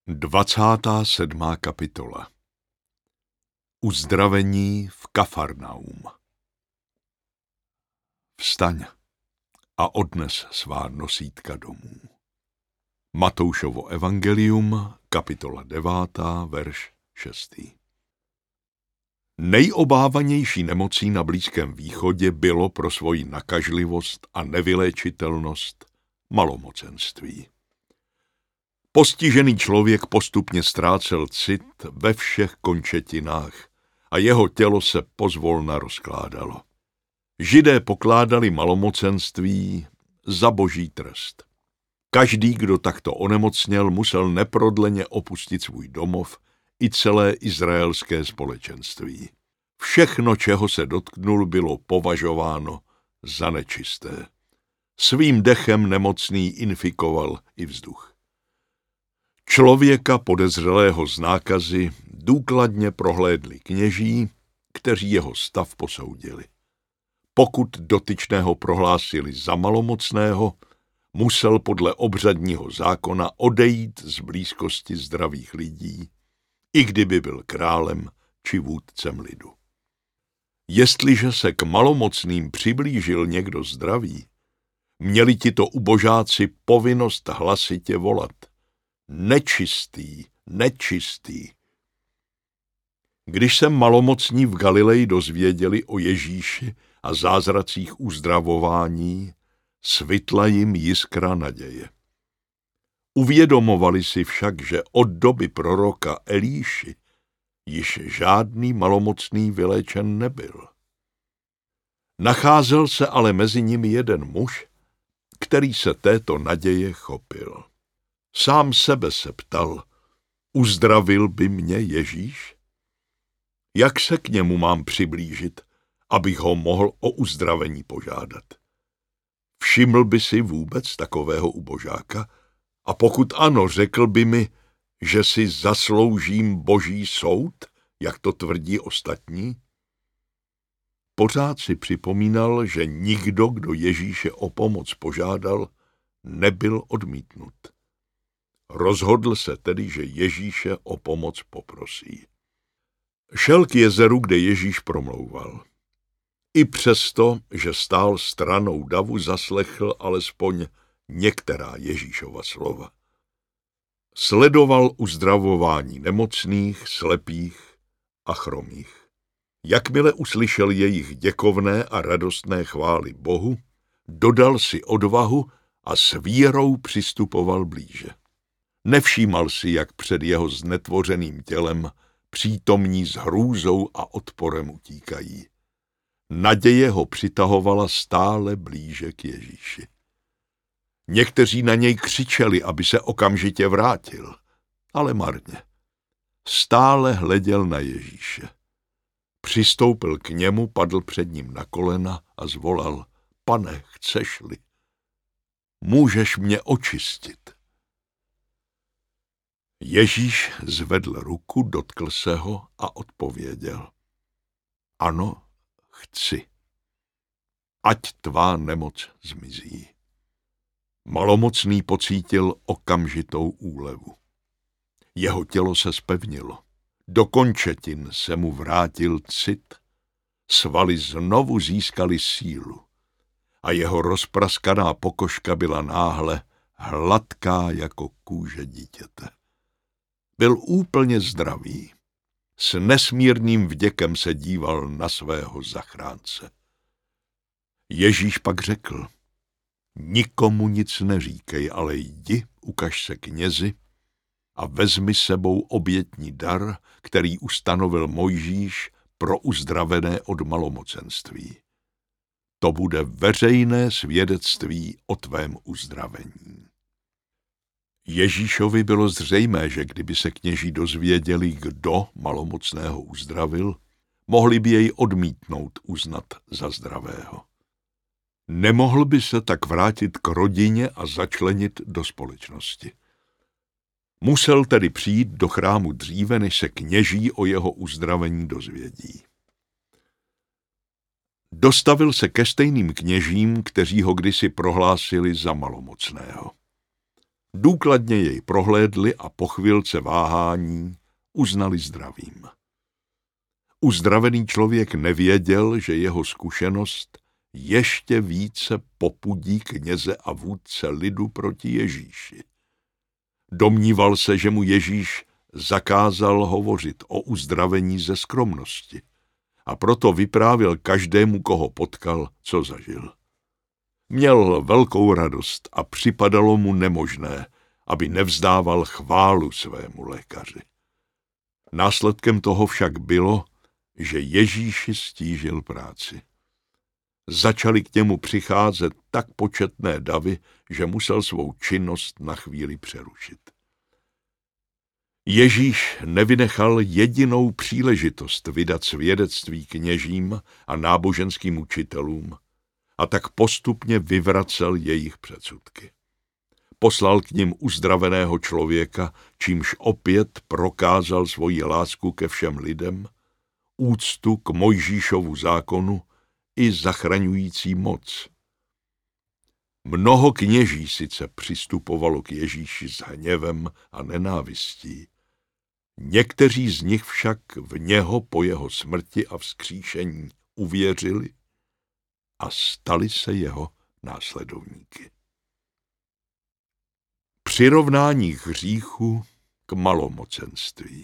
27. kapitola. Uzdravení v Kafarnaum. Vstaň a odnes svá nosítka domů. Matoušovo evangelium, kapitola 9, verš 6. Nejobávanější nemocí na Blízkém východě bylo pro svoji nakažlivost a nevyléčitelnost malomocenství. Postižený člověk postupně ztrácel cit ve všech končetinách a jeho tělo se pozvolna rozkládalo. Židé pokládali malomocenství za boží trest. Každý, kdo takto onemocněl, musel neprodleně opustit svůj domov i celé izraelské společenství. Všechno, čeho se dotknul, bylo považováno za nečisté. Svým dechem nemocný infikoval i vzduch. Člověka podezřelého z nákazy důkladně prohlédli kněží, kteří jeho stav posoudili. Pokud dotyčného prohlásili za malomocného, musel podle obřadního zákona odejít z blízkosti zdravých lidí, i kdyby byl králem či vůdcem lidu. Jestliže se k malomocným přiblížil někdo zdravý, měli tito ubožáci povinnost hlasitě volat: Nečistý, nečistý. Když se malomocní v Galileji dozvěděli o Ježíši a zázracích uzdravování, svitla jim jiskra naděje. Uvědomovali si však, že od doby proroka Elíši již žádný malomocný vyléčen nebyl. Nacházel se ale mezi nimi jeden muž, který se této naděje chopil. Sám sebe se ptal: uzdravil by mě Ježíš? Jak se k němu mám přiblížit, abych ho mohl o uzdravení požádat? Všiml by si vůbec takového ubožáka? A pokud ano, řekl by mi, že si zasloužím boží soud, jak to tvrdí ostatní? Pořád si připomínal, že nikdo, kdo Ježíše o pomoc požádal, nebyl odmítnut. Rozhodl se tedy, že Ježíše o pomoc poprosí. Šel k jezeru, kde Ježíš promlouval. I přesto, že stál stranou davu, zaslechl alespoň některá Ježíšova slova. Sledoval uzdravování nemocných, slepých a chromých. Jakmile uslyšel jejich děkovné a radostné chvály Bohu, dodal si odvahu a s vírou přistupoval blíže. Nevšímal si, jak před jeho znetvořeným tělem přítomní s hrůzou a odporem utíkají. Naděje ho přitahovala stále blíže k Ježíši. Někteří na něj křičeli, aby se okamžitě vrátil, ale marně. Stále hleděl na Ježíše. Přistoupil k němu, padl před ním na kolena a zvolal: Pane, chceš-li, můžeš mě očistit. Ježíš zvedl ruku, dotkl se ho a odpověděl: Ano, chci. Ať tvá nemoc zmizí. Malomocný pocítil okamžitou úlevu. Jeho tělo se zpevnilo. Do končetin se mu vrátil cit. Svaly znovu získaly sílu. A jeho rozpraskaná pokožka byla náhle hladká jako kůže dítěte. Byl úplně zdravý. S nesmírným vděkem se díval na svého zachránce. Ježíš pak řekl: Nikomu nic neříkej, ale jdi, ukaž se knězi a vezmi sebou obětní dar, který ustanovil Mojžíš pro uzdravené od malomocenství. To bude veřejné svědectví o tvém uzdravení. Ježíšovi bylo zřejmé, že kdyby se kněží dozvěděli, kdo malomocného uzdravil, mohli by jej odmítnout uznat za zdravého. Nemohl by se tak vrátit k rodině a začlenit do společnosti. Musel tedy přijít do chrámu dříve, než se kněží o jeho uzdravení dozvědí. Dostavil se ke stejným kněžím, kteří ho kdysi prohlásili za malomocného. Důkladně jej prohlédli a po chvilce váhání uznali zdravým. Uzdravený člověk nevěděl, že jeho zkušenost ještě více popudí kněze a vůdce lidu proti Ježíši. Domníval se, že mu Ježíš zakázal hovořit o uzdravení ze skromnosti a proto vyprávěl každému, koho potkal, co zažil. Měl velkou radost a připadalo mu nemožné, aby nevzdával chválu svému lékaři. Následkem toho však bylo, že Ježíši stížil práci. Začaly k němu přicházet tak početné davy, že musel svou činnost na chvíli přerušit. Ježíš nevynechal jedinou příležitost vydat svědectví kněžím a náboženským učitelům a tak postupně vyvracel jejich předsudky. Poslal k nim uzdraveného člověka, čímž opět prokázal svoji lásku ke všem lidem, úctu k Mojžíšovu zákonu i zachraňující moc. Mnoho kněží sice přistupovalo k Ježíši s hněvem a nenávistí. Někteří z nich však v něho po jeho smrti a vzkříšení uvěřili a stali se jeho následovníky. Přirovnání hříchu k malomocenství.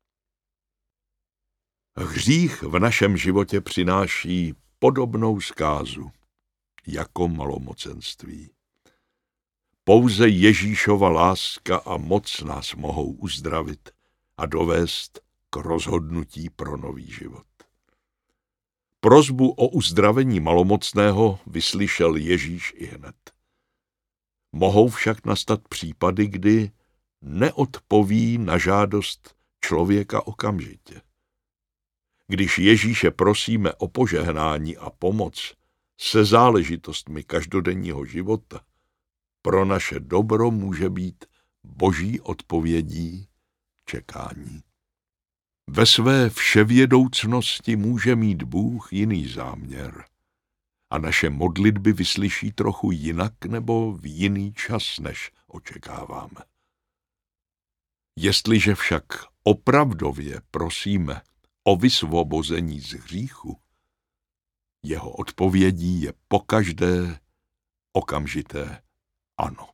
Hřích v našem životě přináší podobnou zkázu jako malomocenství. Pouze Ježíšova láska a moc nás mohou uzdravit a dovést k rozhodnutí pro nový život. Prosbu o uzdravení malomocného vyslyšel Ježíš ihned. Mohou však nastat případy, kdy neodpoví na žádost člověka okamžitě. Když Ježíše prosíme o požehnání a pomoc se záležitostmi každodenního života, pro naše dobro může být Boží odpovědí čekání. Ve své vševědoucnosti může mít Bůh jiný záměr a naše modlitby vyslyší trochu jinak nebo v jiný čas, než očekáváme. Jestliže však opravdově prosíme o vysvobození z hříchu, jeho odpovědí je pokaždé okamžité ano.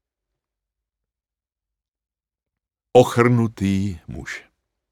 Ochrnutý muž.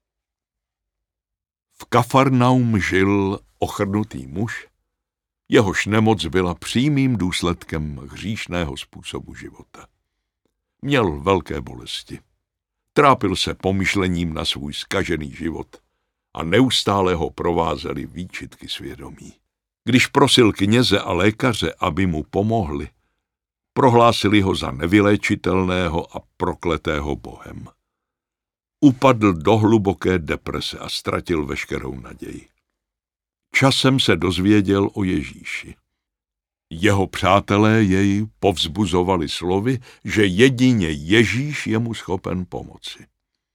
V Kafarnaum žil ochrnutý muž, jehož nemoc byla přímým důsledkem hříšného způsobu života. Měl velké bolesti. Trápil se pomyšlením na svůj zkažený život a neustále ho provázely výčitky svědomí. Když prosil kněze a lékaře, aby mu pomohli, prohlásili ho za nevyléčitelného a prokletého Bohem. Upadl do hluboké deprese a ztratil veškerou naději. Časem se dozvěděl o Ježíši. Jeho přátelé jej povzbuzovali slovy, že jedině Ježíš je mu schopen pomoci.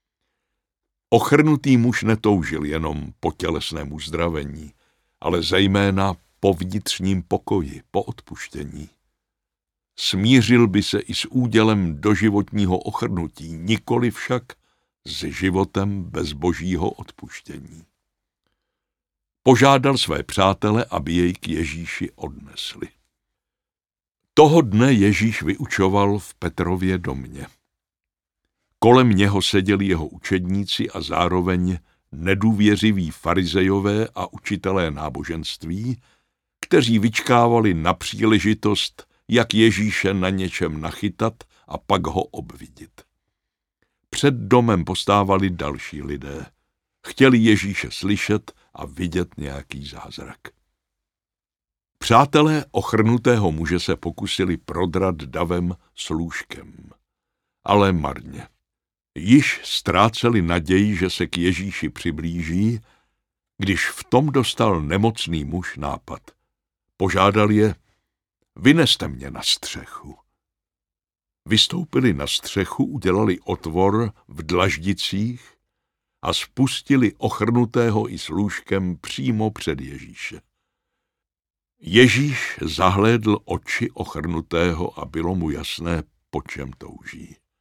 Ochrnutý muž netoužil jenom po tělesném uzdravení, ale zejména po vnitřním pokoji, po odpuštění. Smířil by se i s údělem doživotního ochrnutí, nikoli však s životem bez Božího odpuštění. Požádal své přátele, aby jej k Ježíši odnesli. Toho dne Ježíš vyučoval v Petrově domě. Kolem něho seděli jeho učedníci a zároveň nedůvěřiví farizejové a učitelé náboženství, kteří vyčkávali na příležitost, jak Ježíše na něčem nachytat a pak ho obvidět. Před domem postávali další lidé. Chtěli Ježíše slyšet a vidět nějaký zázrak. Přátelé ochrnutého muže se pokusili prodrat davem s lůžkem, ale marně. Již ztráceli naději, že se k Ježíši přiblíží, když v tom dostal nemocný muž nápad. Požádal je, vyneste mě na střechu. Vystoupili na střechu, udělali otvor v dlaždicích a spustili ochrnutého i s lůžkem přímo před Ježíše. Ježíš zahlédl oči ochrnutého a bylo mu jasné, po čem touží.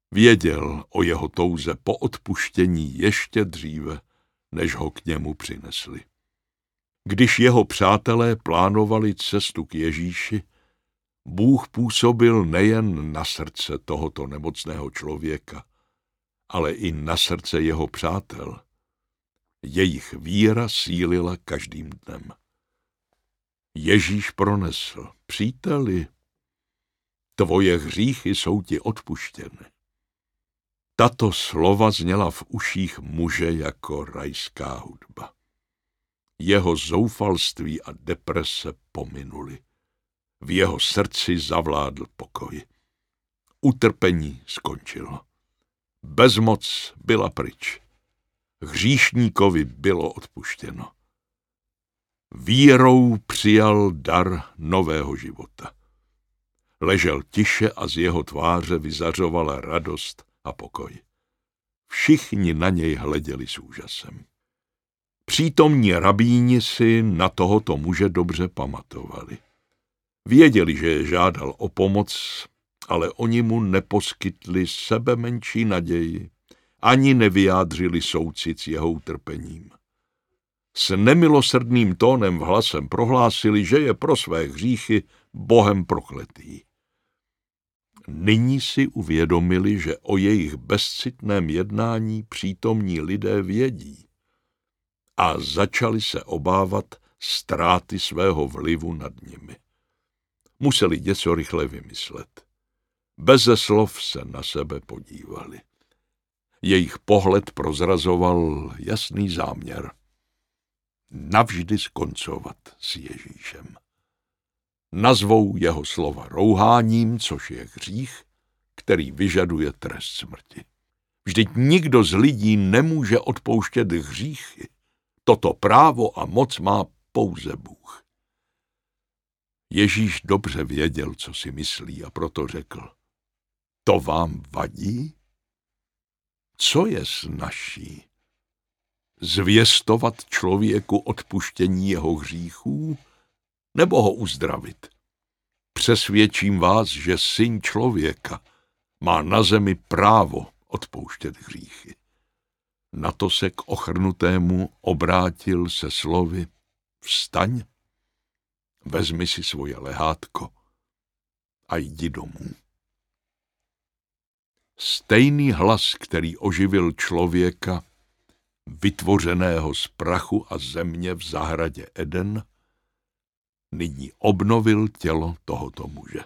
Věděl o jeho touze po odpuštění ještě dříve, než ho k němu přinesli. Když jeho přátelé plánovali cestu k Ježíši, Bůh působil nejen na srdce tohoto nemocného člověka, ale i na srdce jeho přátel. Jejich víra sílila každým dnem. Ježíš pronesl: Příteli, tvoje hříchy jsou ti odpuštěny. Tato slova zněla v uších muže jako rajská hudba. Jeho zoufalství a deprese pominuly. V jeho srdci zavládl pokoj. Utrpení skončilo. Bezmoc byla pryč. Hříšníkovi bylo odpuštěno. Vírou přijal dar nového života. Ležel tiše a z jeho tváře vyzařovala radost a pokoj. Všichni na něj hleděli s úžasem. Přítomní rabíni si na tohoto muže dobře pamatovali. Věděli, že je žádal o pomoc, ale oni mu neposkytli sebe menší naději, ani nevyjádřili soucit s jeho utrpením. S nemilosrdným tónem v hlasem prohlásili, že je pro své hříchy Bohem prokletý. Nyní si uvědomili, že o jejich bezcitném jednání přítomní lidé vědí a začali se obávat ztráty svého vlivu nad nimi. Museli něco rychle vymyslet. Beze slov se na sebe podívali. Jejich pohled prozrazoval jasný záměr. Navždy skoncovat s Ježíšem. Nazvou jeho slova rouháním, což je hřích, který vyžaduje trest smrti. Vždyť nikdo z lidí nemůže odpouštět hříchy. Toto právo a moc má pouze Bůh. Ježíš dobře věděl, co si myslí, a proto řekl: To vám vadí? Co je snazší? Zvěstovat člověku odpuštění jeho hříchů, nebo ho uzdravit? Přesvědčím vás, že Syn člověka má na zemi právo odpouštět hříchy. Na to se k ochrnutému obrátil se slovy: Vstaň, vezmi si svoje lehátko a jdi domů. Stejný hlas, který oživil člověka, vytvořeného z prachu a země v zahradě Eden, nyní obnovil tělo tohoto muže.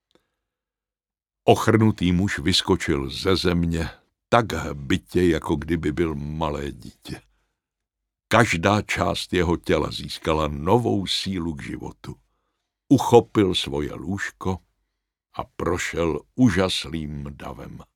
Ochrnutý muž vyskočil ze země tak hbitě, jako kdyby byl malé dítě. Každá část jeho těla získala novou sílu k životu. Uchopil svoje lůžko a prošel úžasným davem.